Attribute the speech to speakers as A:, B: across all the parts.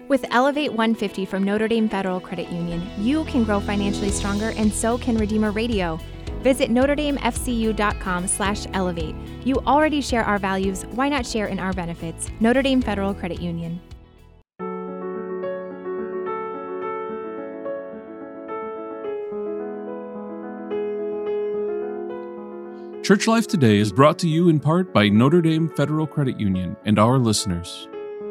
A: With Elevate 150 from Notre Dame Federal Credit Union, you can grow financially stronger, and so can Redeemer Radio. Visit NotreDameFCU.com/elevate. You already share our values. Why not share in our benefits? Notre Dame Federal Credit Union.
B: Church Life Today is brought to you in part by Notre Dame Federal Credit Union and our listeners.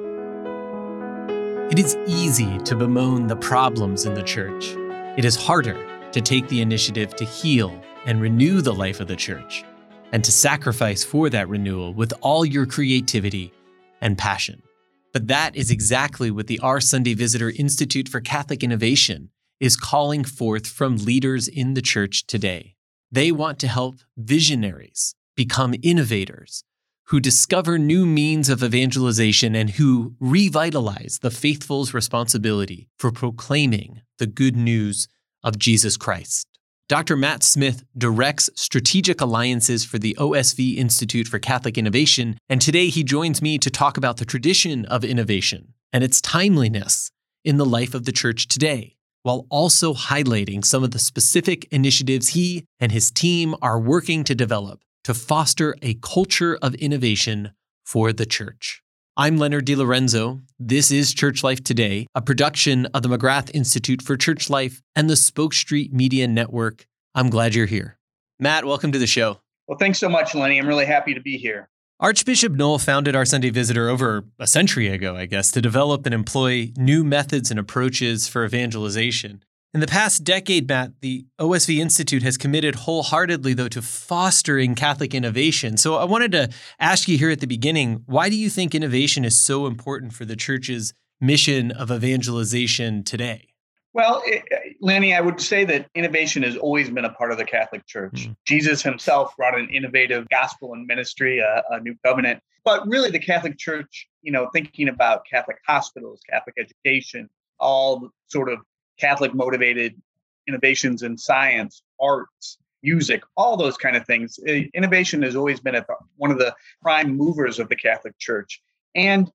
C: It is easy to bemoan the problems in the church. It is harder to take the initiative to heal and renew the life of the church, and to sacrifice for that renewal with all your creativity and passion. But that is exactly what the Our Sunday Visitor Institute for Catholic Innovation is calling forth from leaders in the church today. They want to help visionaries become innovators who discover new means of evangelization and who revitalize the faithful's responsibility for proclaiming the good news of Jesus Christ. Dr. Matt Smith directs strategic alliances for the OSV Institute for Catholic Innovation, and today he joins me to talk about the tradition of innovation and its timeliness in the life of the church today, while also highlighting some of the specific initiatives he and his team are working to develop to foster a culture of innovation for the church. I'm Leonard DiLorenzo. This is Church Life Today, a production of the McGrath Institute for Church Life and the Spoke Street Media Network. I'm glad you're here. Matt, welcome to the show.
D: Well, thanks so much, Lenny. I'm really happy to be here.
C: Archbishop Noel founded Our Sunday Visitor over a century ago, I guess, to develop and employ new methods and approaches for evangelization. In the past decade, Matt, the OSV Institute has committed wholeheartedly, though, to fostering Catholic innovation. So I wanted to ask you here at the beginning, why do you think innovation is so important for the church's mission of evangelization today?
D: Well, Lenny, I would say that innovation has always been a part of the Catholic Church. Jesus himself brought an innovative gospel and ministry, a new covenant. But really, the Catholic Church, thinking about Catholic hospitals, Catholic education, all sort of Catholic-motivated innovations in science, arts, music, all those kind of things. Innovation has always been one of the prime movers of the Catholic Church. And,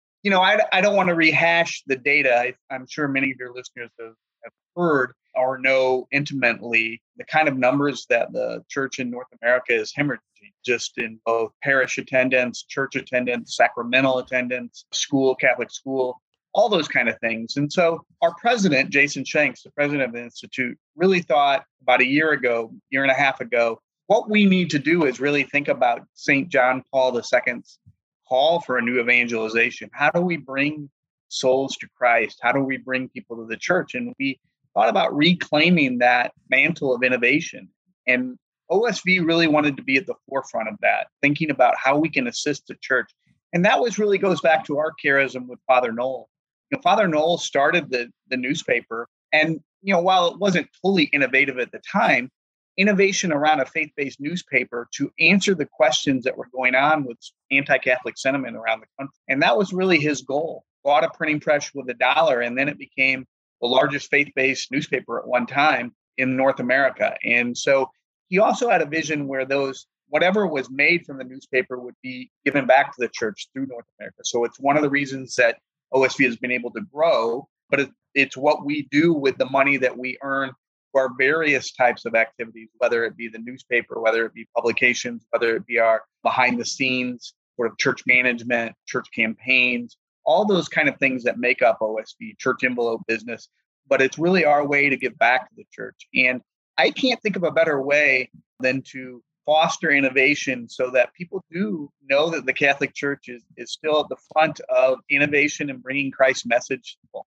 D: I don't want to rehash the data. I'm sure many of your listeners have heard or know intimately the kind of numbers that the church in North America is hemorrhaging, just in both parish attendance, church attendance, sacramental attendance, Catholic school, all those kind of things. And so our president, Jason Shanks, the president of the Institute, really thought about a year and a half ago, what we need to do is really think about St. John Paul II's call for a new evangelization. How do we bring souls to Christ? How do we bring people to the church? And we thought about reclaiming that mantle of innovation. And OSV really wanted to be at the forefront of that, thinking about how we can assist the church. And that really goes back to our charism with Father Noel. Father Noel started the newspaper, and while it wasn't fully innovative at the time, innovation around a faith-based newspaper to answer the questions that were going on with anti-Catholic sentiment around the country. And that was really his goal. Bought a printing press with $1, and then it became the largest faith-based newspaper at one time in North America. And so he also had a vision where whatever was made from the newspaper would be given back to the church through North America. So it's one of the reasons that OSV has been able to grow, but it's what we do with the money that we earn for various types of activities, whether it be the newspaper, whether it be publications, whether it be our behind the scenes sort of church management, church campaigns, all those kind of things that make up OSV, church envelope business. But it's really our way to give back to the church. And I can't think of a better way than to foster innovation so that people do know that the Catholic Church is still at the front of innovation and bringing Christ's message to people.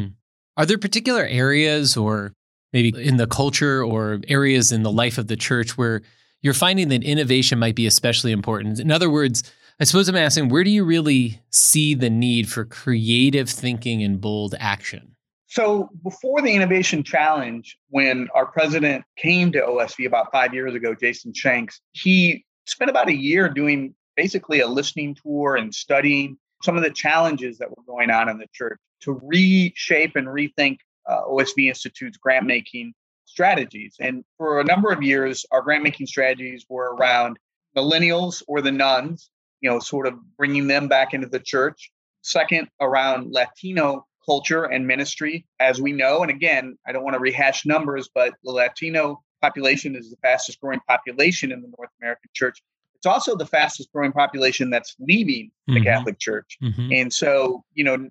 C: Are there particular areas or maybe in the culture or areas in the life of the church where you're finding that innovation might be especially important? In other words, I suppose I'm asking, where do you really see the need for creative thinking and bold action?
D: So before the Innovation Challenge, when our president came to OSV about 5 years ago, Jason Shanks, he spent about a year doing basically a listening tour and studying some of the challenges that were going on in the church to reshape and rethink OSV Institute's grant-making strategies. And for a number of years, our grant-making strategies were around millennials or the nuns, sort of bringing them back into the church. Second, around Latino culture and ministry, as we know. And again, I don't want to rehash numbers, but the Latino population is the fastest growing population in the North American church. It's also the fastest growing population that's leaving the Catholic Church. And so,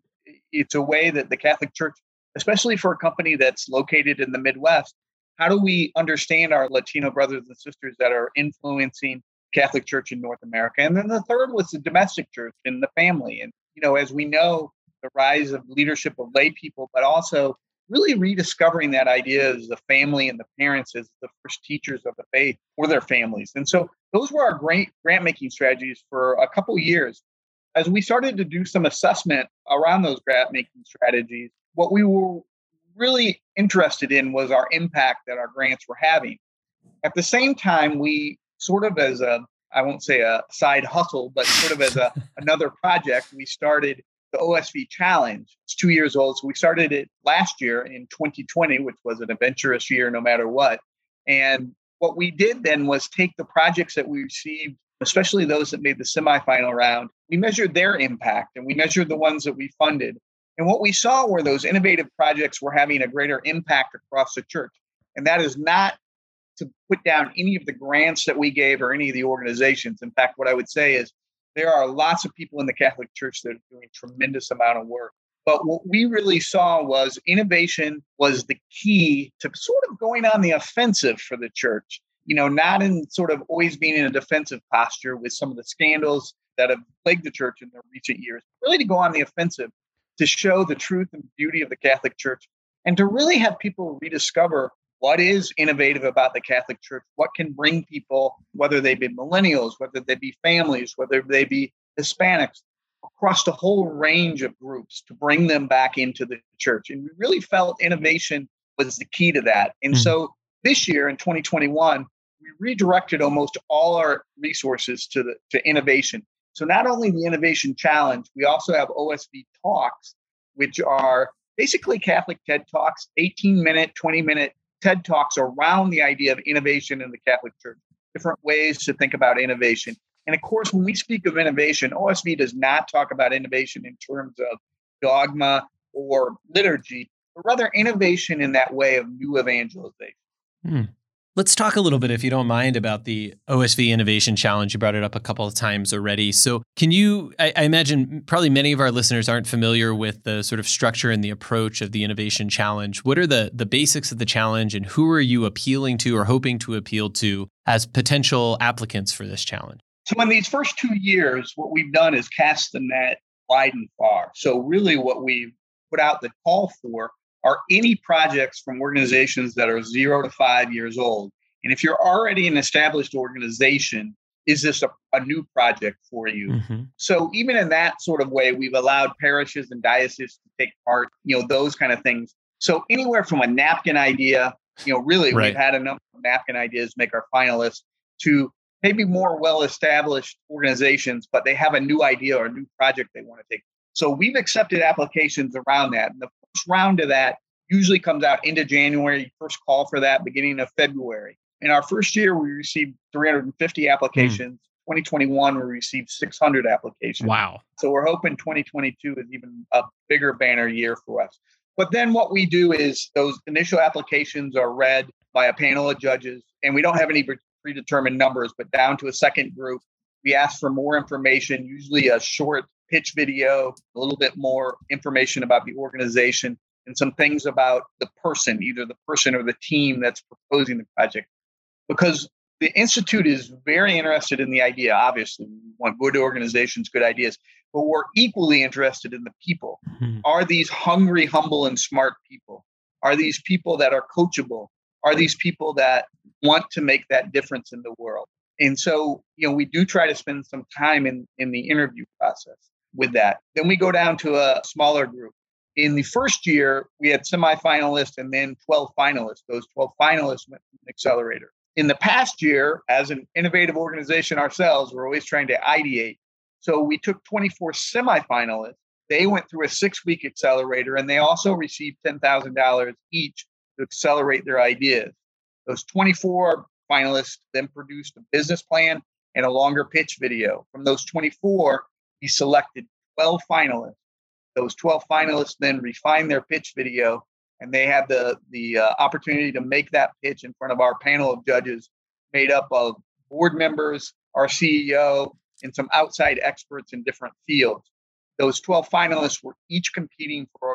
D: it's a way that the Catholic Church, especially for a company that's located in the Midwest, how do we understand our Latino brothers and sisters that are influencing Catholic Church in North America? And then the third was the domestic church and the family. And, as we know, the rise of leadership of lay people, but also really rediscovering that idea as the family and the parents as the first teachers of the faith for their families. And so those were our great grant-making strategies for a couple of years. As we started to do some assessment around those grant-making strategies, what we were really interested in was our impact that our grants were having. At the same time, we sort of as I won't say a side hustle, but sort of as another project, we started the OSV Challenge. It's 2 years old. So we started it last year in 2020, which was an adventurous year no matter what. And what we did then was take the projects that we received, especially those that made the semifinal round, we measured their impact and we measured the ones that we funded. And what we saw were those innovative projects were having a greater impact across the church. And that is not to put down any of the grants that we gave or any of the organizations. In fact, what I would say is there are lots of people in the Catholic Church that are doing a tremendous amount of work. But what we really saw was innovation was the key to sort of going on the offensive for the church, not in sort of always being in a defensive posture with some of the scandals that have plagued the church in the recent years, really to go on the offensive, to show the truth and beauty of the Catholic Church, and to really have people rediscover what is innovative about the Catholic Church, what can bring people, whether they be millennials, whether they be families, whether they be Hispanics, across the whole range of groups, to bring them back into the church. And we really felt innovation was the key to that. And so this year in 2021, we redirected almost all our resources to innovation. So not only the Innovation Challenge, we also have OSV Talks, which are basically Catholic TED Talks, 18-minute, 20-minute TED Talks around the idea of innovation in the Catholic Church, different ways to think about innovation. And of course, when we speak of innovation, OSV does not talk about innovation in terms of dogma or liturgy, but rather innovation in that way of new evangelization.
C: Let's talk a little bit, if you don't mind, about the OSV Innovation Challenge. You brought it up a couple of times already. So can you, I imagine probably many of our listeners aren't familiar with the sort of structure and the approach of the Innovation Challenge. What are the basics of the challenge, and who are you appealing to or hoping to appeal to as potential applicants for this challenge?
D: So in these first 2 years, what we've done is cast the net wide and far. So really what we've put out the call for are any projects from organizations that are 0 to 5 years old. And if you're already an established organization, is this a new project for you? So even in that sort of way, we've allowed parishes and dioceses to take part, those kind of things. So anywhere from a napkin idea, really we've had a number of napkin ideas make our finalists, to maybe more well-established organizations, but they have a new idea or a new project they want to take. So we've accepted applications around that. And the first round of that usually comes out into January, first call for that beginning of February. In our first year, we received 350 applications. 2021, we received 600 applications.
C: Wow.
D: So we're hoping 2022 is even a bigger banner year for us. But then what we do is those initial applications are read by a panel of judges, and we don't have any predetermined numbers, but down to a second group, we ask for more information, usually a short pitch video, a little bit more information about the organization, and some things about the person, either the person or the team that's proposing the project. Because the Institute is very interested in the idea. Obviously, we want good organizations, good ideas, but we're equally interested in the people. Are these hungry, humble, and smart people? Are these people that are coachable? Are these people that want to make that difference in the world? And so, we do try to spend some time in the interview process with that. Then we go down to a smaller group. In the first year, we had semifinalists and then 12 finalists. Those 12 finalists went to an accelerator. In the past year, as an innovative organization ourselves, we're always trying to ideate. So we took 24 semifinalists. They went through a 6-week accelerator, and they also received $10,000 each to accelerate their ideas. Those 24 finalists then produced a business plan and a longer pitch video. From those 24, we selected 12 finalists Those 12 finalists then refine their pitch video, and they have the opportunity to make that pitch in front of our panel of judges made up of board members, our CEO, and some outside experts in different fields. Those 12 finalists were each competing for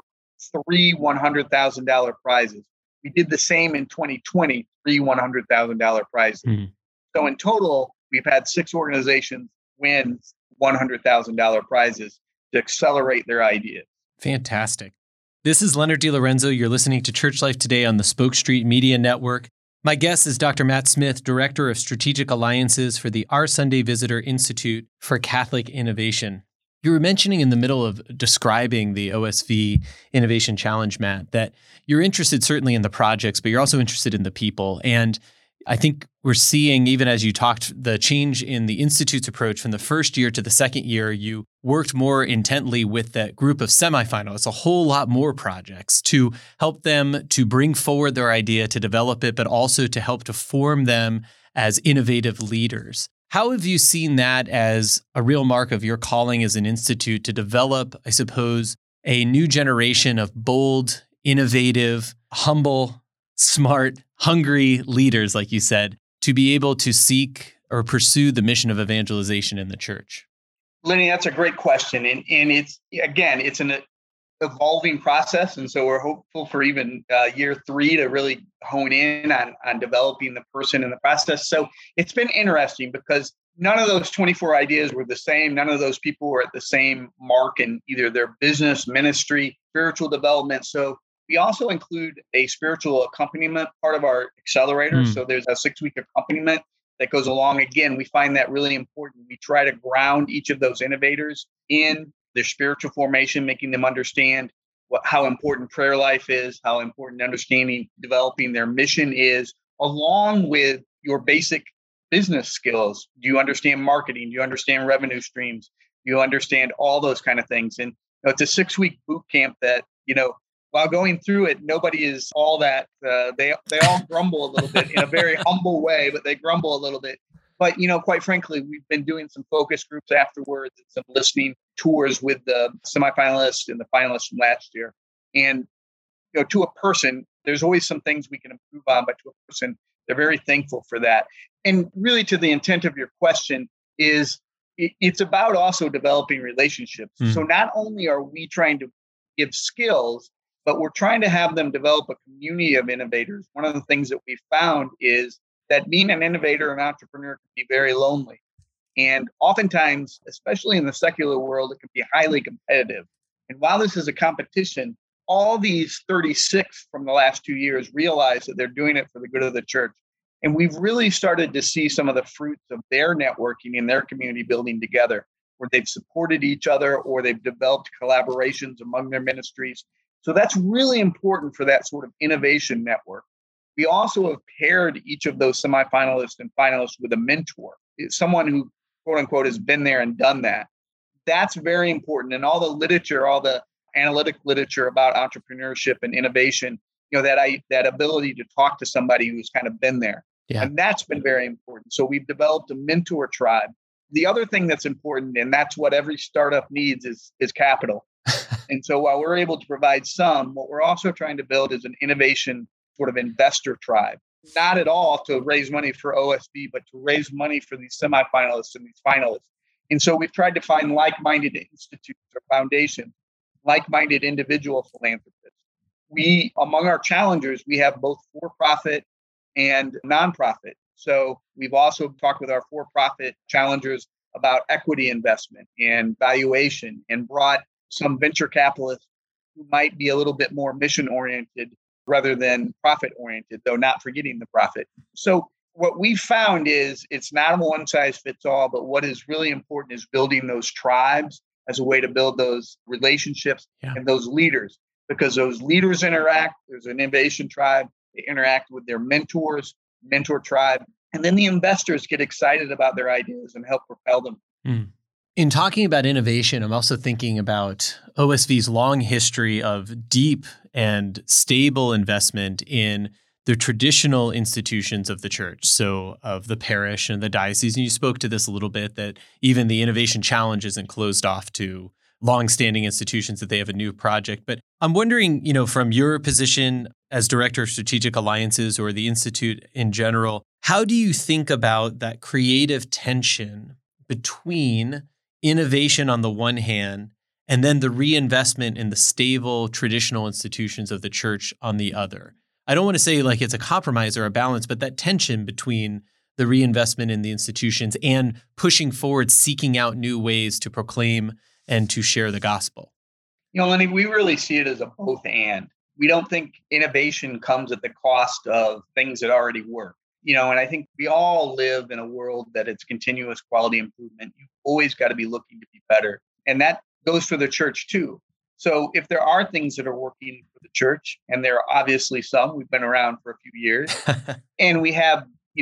D: 3 $100,000 prizes. We did the same in 2020, 3 $100,000 prizes. Mm-hmm. So in total, we've had 6 organizations win $100,000 prizes to accelerate their ideas.
C: Fantastic. This is Leonard DiLorenzo. You're listening to Church Life Today on the Spoke Street Media Network. My guest is Dr. Matt Smith, Director of Strategic Alliances for the Our Sunday Visitor Institute for Catholic Innovation. You were mentioning in the middle of describing the OSV Innovation Challenge, Matt, that you're interested certainly in the projects, but you're also interested in the people. And I think we're seeing, even as you talked, the change in the Institute's approach from the first year to the second year. You worked more intently with that group of semifinalists, a whole lot more projects to help them to bring forward their idea, to develop it, but also to help to form them as innovative leaders. How have you seen that as a real mark of your calling as an institute to develop, I suppose, a new generation of bold, innovative, humble, smart, hungry leaders, like you said, to be able to seek or pursue the mission of evangelization in the church?
D: Lenny, that's a great question. And it's an evolving process. And so we're hopeful for even year 3 to really hone in on developing the person in the process. So it's been interesting because none of those 24 ideas were the same. None of those people were at the same mark in either their business, ministry, spiritual development. So we also include a spiritual accompaniment part of our accelerator. So there's a 6-week accompaniment that goes along. Again, we find that really important. We try to ground each of those innovators in their spiritual formation, making them understand how important prayer life is, how important understanding, developing their mission is, along with your basic business skills. Do you understand marketing? Do you understand revenue streams? Do you understand all those kind of things? And it's a 6-week boot camp that, while going through it, nobody is all that. They all grumble a little bit in a very humble way, but they grumble a little bit. But, quite frankly, we've been doing some focus groups afterwards and some listening tours with the semifinalists and the finalists from last year. And, to a person, there's always some things we can improve on, but to a person, they're very thankful for that. And really, to the intent of your question is it's about also developing relationships. So not only are we trying to give skills, but we're trying to have them develop a community of innovators. One of the things that we found is that being an innovator and entrepreneur can be very lonely. And oftentimes, especially in the secular world, it can be highly competitive. And while this is a competition, all these 36 from the last 2 years realize that they're doing it for the good of the church. And we've really started to see some of the fruits of their networking and their community building together, where they've supported each other or they've developed collaborations among their ministries. So that's really important for that sort of innovation network. We also have paired each of those semifinalists and finalists with a mentor, someone who, quote unquote, has been there and done that. That's very important. And all the literature, all the analytic literature about entrepreneurship and innovation, that ability to talk to somebody who's kind of been there. Yeah. And that's been very important. So we've developed a mentor tribe. The other thing that's important, and that's what every startup needs, is capital. And so while we're able to provide some, what we're also trying to build is an innovation sort of investor tribe, not at all to raise money for OSV, but to raise money for these semifinalists and these finalists. And so we've tried to find like-minded institutes or foundations, like-minded individual philanthropists. Among our challengers, we have both for-profit and nonprofit. So we've also talked with our for-profit challengers about equity investment and valuation, and brought some venture capitalists who might be a little bit more mission-oriented rather than profit-oriented, though not forgetting the profit. So what we found is it's not a one-size-fits-all, but what is really important is building those tribes as a way to build those relationships and those leaders, because those leaders interact. There's an innovation tribe. They interact with their mentors, mentor tribe, and then the investors get excited about their ideas and help propel them.
C: In talking about innovation, I'm also thinking about OSV's long history of deep and stable investment in the traditional institutions of the church, so of the parish and the diocese. And you spoke to this a little bit, that even the Innovation Challenge isn't closed off to longstanding institutions that they have a new project. But I'm wondering, from your position as Director of Strategic Alliances or the Institute in general, how do you think about that creative tension between innovation on the one hand and then the reinvestment in the stable traditional institutions of the church on the other? I don't want to say like it's a compromise or a balance, but that tension between the reinvestment in the institutions and pushing forward, seeking out new ways to proclaim and to share the gospel.
D: Lenny, we really see it as a both and. We don't think innovation comes at the cost of things that already work. And I think we all live in a world that it's continuous quality improvement. You've always got to be looking to be better. And that goes for the church too. So if there are things that are working for the church, and there are obviously some, we've been around for a few years, and we have,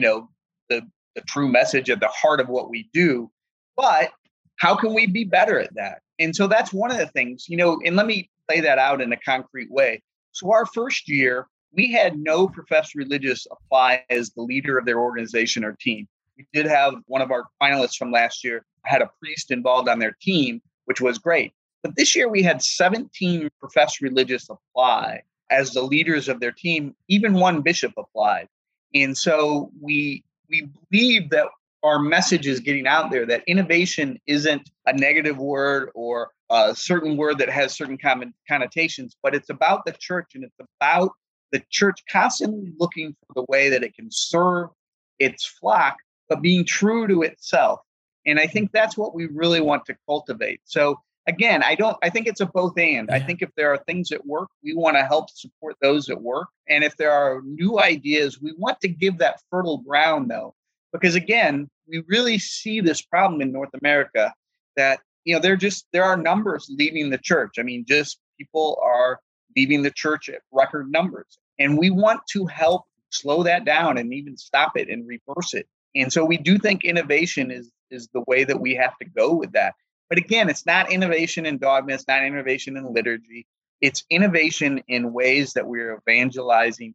D: the true message at the heart of what we do, but how can we be better at that? And so that's one of the things, and let me lay that out in a concrete way. So our first year, we had no professed religious apply as the leader of their organization or team. We did have one of our finalists from last year had a priest involved on their team, which was great. But this year we had 17 professed religious apply as the leaders of their team. Even one bishop applied. And so we believe that our message is getting out there, that innovation isn't a negative word or a certain word that has certain connotations, but it's about the church, and it's about the church constantly looking for the way that it can serve its flock, but being true to itself. And I think that's what we really want to cultivate. So again, I think it's a both and. Yeah. I think if there are things that work, we want to help support those that work. And if there are new ideas, we want to give that fertile ground though, because again, we really see this problem in North America that, there are numbers leaving the church. I mean, just people are leaving the church at record numbers. And we want to help slow that down and even stop it and reverse it. And so we do think innovation is the way that we have to go with that. But again, it's not innovation in dogma, it's not innovation in liturgy. It's innovation in ways that we're evangelizing.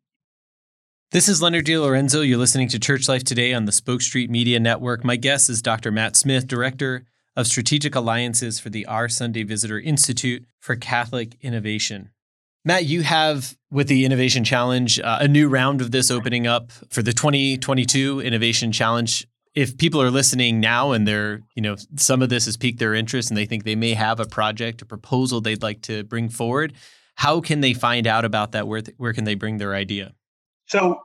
C: This is Leonard DiLorenzo. You're listening to Church Life Today on the Spoke Street Media Network. My guest is Dr. Matt Smith, Director of Strategic Alliances for the Our Sunday Visitor Institute for Catholic Innovation. Matt, you have, with the Innovation Challenge, a new round of this opening up for the 2022 Innovation Challenge. If people are listening now and they're, some of this has piqued their interest and they think they may have a project, a proposal they'd like to bring forward, how can they find out about that? Where can they bring their idea?
D: So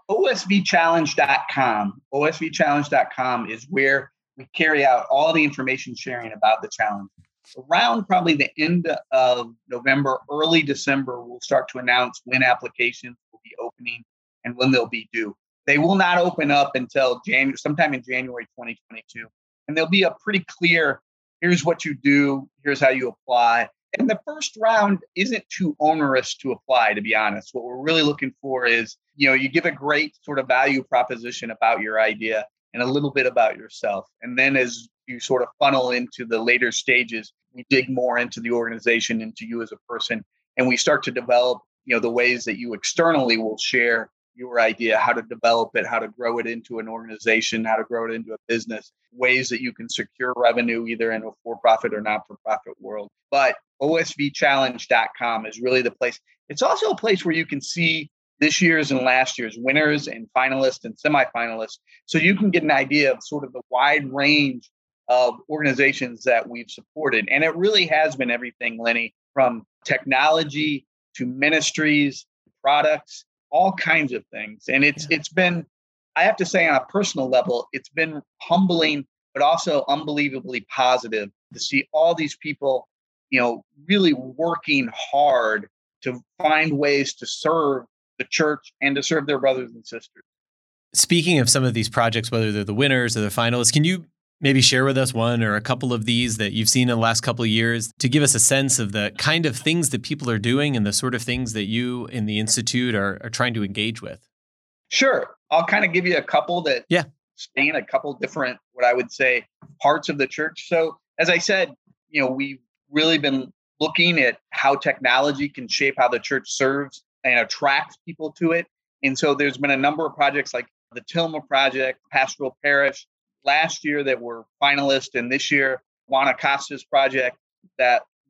D: osvchallenge.com is where we carry out all the information sharing about the challenge. Around probably the end of November, early December, we'll start to announce when applications will be opening and when they'll be due. They will not open up until sometime in January 2022. And there'll be a pretty clear, here's what you do, here's how you apply. And the first round isn't too onerous to apply, to be honest. What we're really looking for is, you give a great sort of value proposition about your idea and a little bit about yourself. And then as you sort of funnel into the later stages, we dig more into the organization, into you as a person, and we start to develop, the ways that you externally will share your idea, how to develop it, how to grow it into an organization, how to grow it into a business, ways that you can secure revenue either in a for-profit or not-for-profit world. But osvchallenge.com is really the place. It's also a place where you can see this year's and last year's winners and finalists and semifinalists. So you can get an idea of sort of the wide range of organizations that we've supported. And it really has been everything, Lenny, from technology to ministries, products, all kinds of things. And it's been, I have to say on a personal level, it's been humbling, but also unbelievably positive to see all these people, really working hard to find ways to serve the church and to serve their brothers and sisters.
C: Speaking of some of these projects, whether they're the winners or the finalists, can you maybe share with us one or a couple of these that you've seen in the last couple of years to give us a sense of the kind of things that people are doing and the sort of things that you in the Institute are trying to engage with?
D: Sure. I'll kind of give you a couple that span a couple different, what I would say, parts of the church. So as I said, we've really been looking at how technology can shape how the church serves and attracts people to it. And so there's been a number of projects like the Tilma Project, Pastoral Parish, last year that were finalists, and this year, Juan Acosta's project, that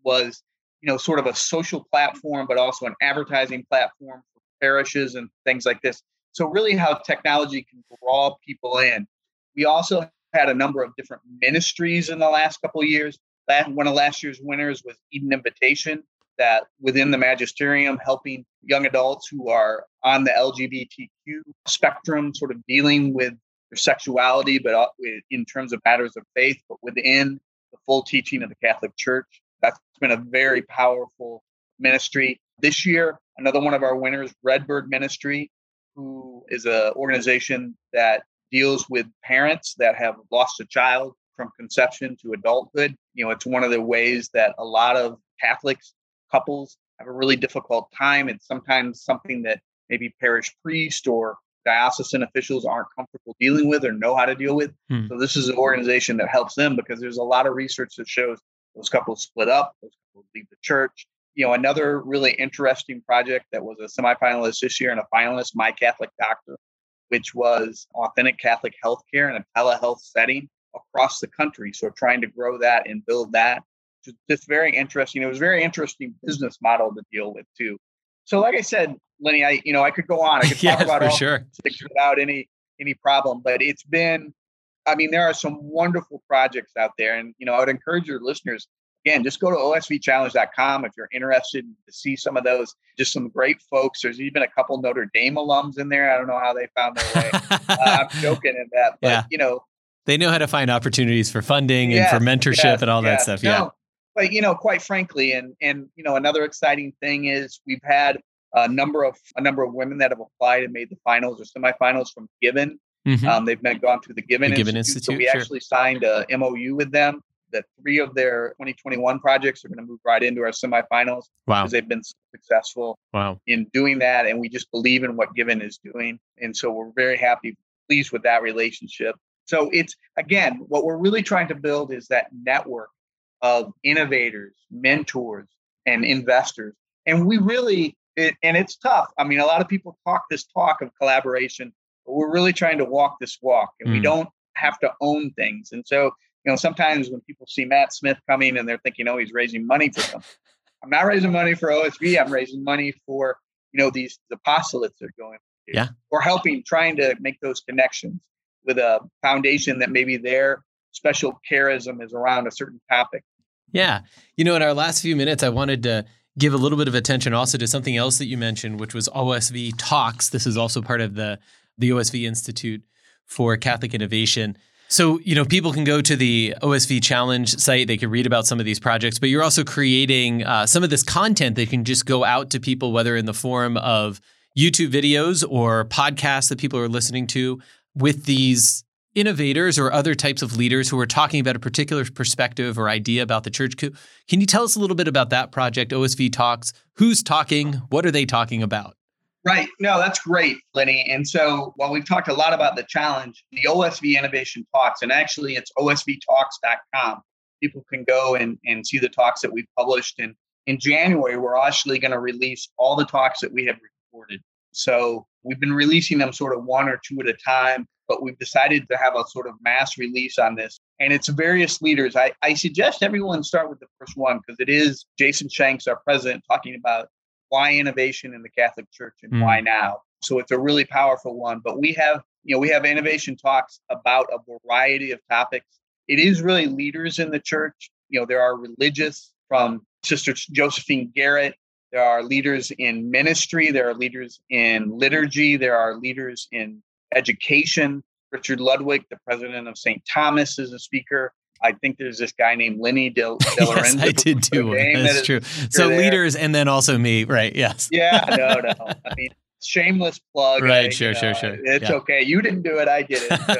D: was, sort of a social platform, but also an advertising platform for parishes and things like this. So really how technology can draw people in. We also had a number of different ministries in the last couple of years. One of last year's winners was Eden Invitation, that within the magisterium, helping young adults who are on the LGBTQ spectrum, sort of dealing with their sexuality, but in terms of matters of faith, but within the full teaching of the Catholic Church. That's been a very powerful ministry. This year, another one of our winners, Redbird Ministry, who is an organization that deals with parents that have lost a child from conception to adulthood. It's one of the ways that a lot of Catholics couples have a really difficult time. It's sometimes something that maybe parish priest or diocesan officials aren't comfortable dealing with or know how to deal with. So this is an organization that helps them, because there's a lot of research that shows those couples split up, those couples leave the church. Another really interesting project that was a semifinalist this year and a finalist, My Catholic Doctor, which was authentic Catholic healthcare in a telehealth setting across the country. So trying to grow that and build that. Just very interesting. It was a very interesting business model to deal with too. So like I said, Lenny, I could go on. I could talk about all
C: sure.
D: without any problem, but it's been, there are some wonderful projects out there. And, I would encourage your listeners, again, just go to osvchallenge.com if you're interested to see some of those, just some great folks. There's even a couple Notre Dame alums in there. I don't know how they found their way. I'm joking in that, but
C: they know how to find opportunities for funding and for mentorship and all that stuff. Yeah.
D: No, but, quite frankly, and another exciting thing is we've had a number of women that have applied and made the finals or semifinals from Given.
C: Mm-hmm.
D: They've gone through the Given Institute. So we actually signed a MOU with them that 3 of their 2021 projects are going to move right into our semifinals.
C: Wow.
D: Because they've been successful in doing that. And we just believe in what Given is doing. And so we're very pleased with that relationship. So it's, again, what we're really trying to build is that network of innovators, mentors, and investors. And we really, and it's tough. A lot of people talk this talk of collaboration, but we're really trying to walk this walk, and we don't have to own things. And so, sometimes when people see Matt Smith coming and they're thinking, he's raising money for something. I'm not raising money for OSV. I'm raising money for, these apostolates that are going through.
C: Yeah.
D: Or trying to make those connections with a foundation that maybe their special charism is around a certain topic.
C: Yeah. In our last few minutes, I wanted to give a little bit of attention also to something else that you mentioned, which was OSV Talks. This is also part of the OSV Institute for Catholic Innovation. So, people can go to the OSV Challenge site. They can read about some of these projects, but you're also creating some of this content that can just go out to people, whether in the form of YouTube videos or podcasts that people are listening to, with these innovators or other types of leaders who are talking about a particular perspective or idea about the church. Can you tell us a little bit about that project, OSV Talks? Who's talking? What are they talking about?
D: Right. No, that's great, Lenny. And so while we've talked a lot about the challenge, the OSV Innovation Talks, and actually it's osvtalks.com. People can go and see the talks that we've published. And in January, we're actually going to release all the talks that we have recorded. So we've been releasing them sort of 1 or 2 at a time, but we've decided to have a sort of mass release on this. And it's various leaders. I suggest everyone start with the first one, because it is Jason Shanks, our president, talking about why innovation in the Catholic Church and why now. So it's a really powerful one. But we have innovation talks about a variety of topics. It is really leaders in the church. There are religious, from Sister Josephine Garrett. There are leaders in ministry. There are leaders in liturgy. There are leaders in education. Richard Ludwig, the president of St. Thomas, is a speaker. I think there's this guy named Lenny De Lorenzo.
C: Yes, I did too. That's true. So leaders and then also me, right? Yes.
D: Yeah, no. Shameless plug.
C: Right, sure.
D: It's okay. You didn't do it. I did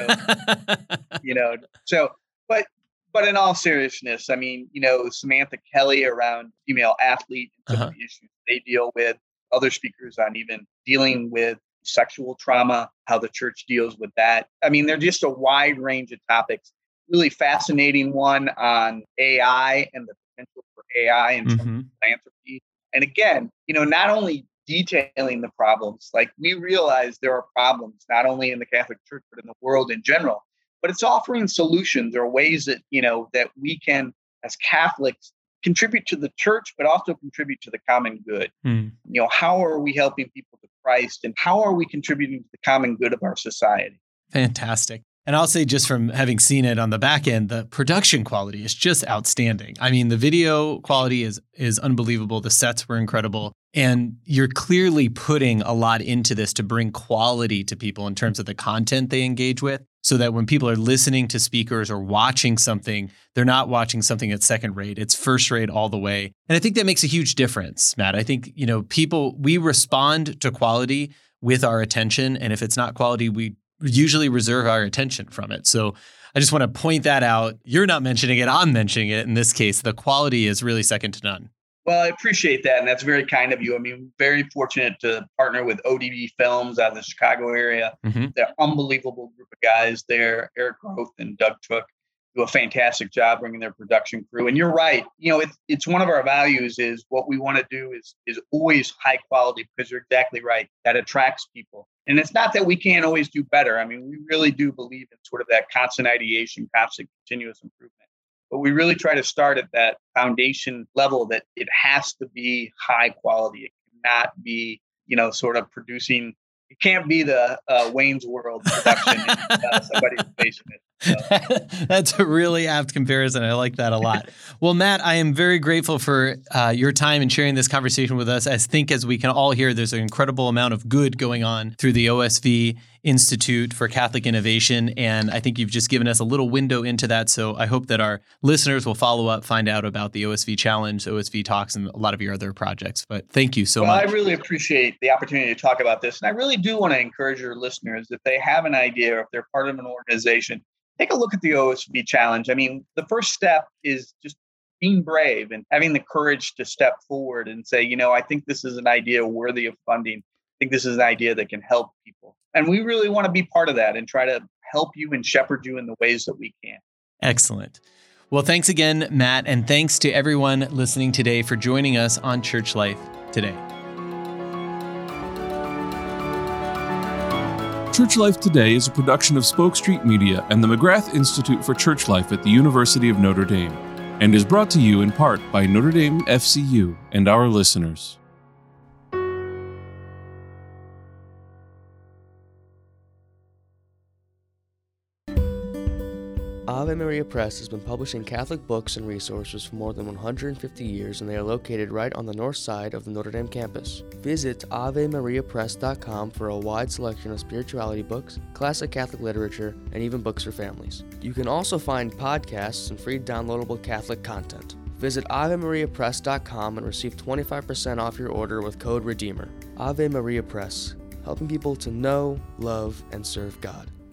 D: it. So, but in all seriousness, Samantha Kelly around female athlete and some of the issues they deal with, other speakers on even dealing with sexual trauma, how the church deals with that. They're just a wide range of topics. Really fascinating one on AI and the potential for AI in terms of philanthropy. And again, not only detailing the problems, like we realize there are problems not only in the Catholic Church, but in the world in general, but it's offering solutions or ways that, that we can, as Catholics, contribute to the church, but also contribute to the common good. How are we helping people to Christ, and how are we contributing to the common good of our society?
C: Fantastic. And I'll say, just from having seen it on the back end, the production quality is just outstanding. I mean, the video quality is unbelievable. The sets were incredible. And you're clearly putting a lot into this to bring quality to people in terms of the content they engage with, so that when people are listening to speakers or watching something, they're not watching something at second rate. It's first rate all the way. And I think that makes a huge difference, Matt. I think, we respond to quality with our attention. And if it's not quality, we usually reserve our attention from it. So I just want to point that out. You're not mentioning it, I'm mentioning it. In this case, the quality is really second to none.
D: Well, I appreciate that. And that's very kind of you. I mean, very fortunate to partner with ODB Films out of the Chicago area. They're an unbelievable group of guys there. Eric Groth and Doug Took do a fantastic job bringing their production crew. And you're right. It's one of our values is what we want to do is always high quality, because you're exactly right. That attracts people. And it's not that we can't always do better. I mean, we really do believe in sort of that constant ideation, constant continuous improvement. But we really try to start at that foundation level that it has to be high quality. It cannot be, sort of producing. It can't be the Wayne's World production in somebody's basement. So.
C: That's a really apt comparison. I like that a lot. Well, Matt, I am very grateful for your time and sharing this conversation with us. I think, as we can all hear, there's an incredible amount of good going on through the OSV Institute for Catholic Innovation. And I think you've just given us a little window into that. So I hope that our listeners will follow up, find out about the OSV Challenge, OSV Talks, and a lot of your other projects. But thank you so much.
D: I really appreciate the opportunity to talk about this. And I really do want to encourage your listeners, if they have an idea or if they're part of an organization, take a look at the OSV Challenge. I mean, the first step is just being brave and having the courage to step forward and say, I think this is an idea worthy of funding. I think this is an idea that can help people. And we really want to be part of that and try to help you and shepherd you in the ways that we can.
C: Excellent. Well, thanks again, Matt. And thanks to everyone listening today for joining us on Church Life Today.
B: Church Life Today is a production of Spoke Street Media and the McGrath Institute for Church Life at the University of Notre Dame, and is brought to you in part by Notre Dame FCU and our listeners.
E: Ave Maria Press has been publishing Catholic books and resources for more than 150 years, and they are located right on the north side of the Notre Dame campus. Visit AveMariaPress.com for a wide selection of spirituality books, classic Catholic literature, and even books for families. You can also find podcasts and free downloadable Catholic content. Visit AveMariaPress.com and receive 25% off your order with code REDEEMER. Ave Maria Press, helping people to know, love, and serve God.